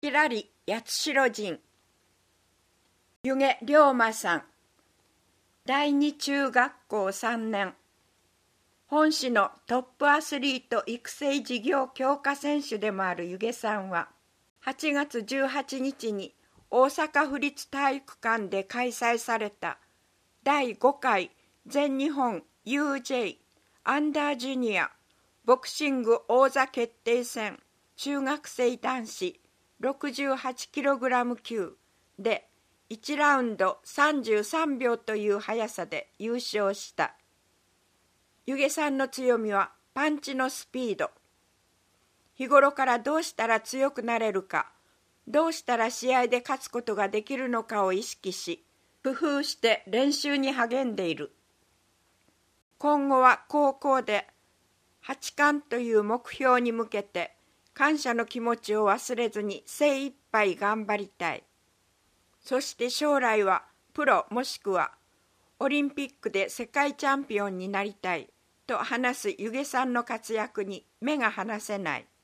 きらり八代人弓削龍馬さん、第二中学校3年、本市のトップアスリート育成事業強化選手でもある弓削さんは、8月18日に大阪府立体育館で開催された第5回全日本 UJ アンダージュニアボクシング王座決定戦中学生男子 68kg 級で1ラウンド33秒という速さで優勝した。弓削さんの強みはパンチのスピード。日頃からどうしたら強くなれるか、どうしたら試合で勝つことができるのかを意識し、工夫して練習に励んでいる。今後は高校で八冠という目標に向けて感謝の気持ちを忘れずに精一杯頑張りたい。そして将来はプロもしくはオリンピックで世界チャンピオンになりたいと話す弓削さんの活躍に目が離せない。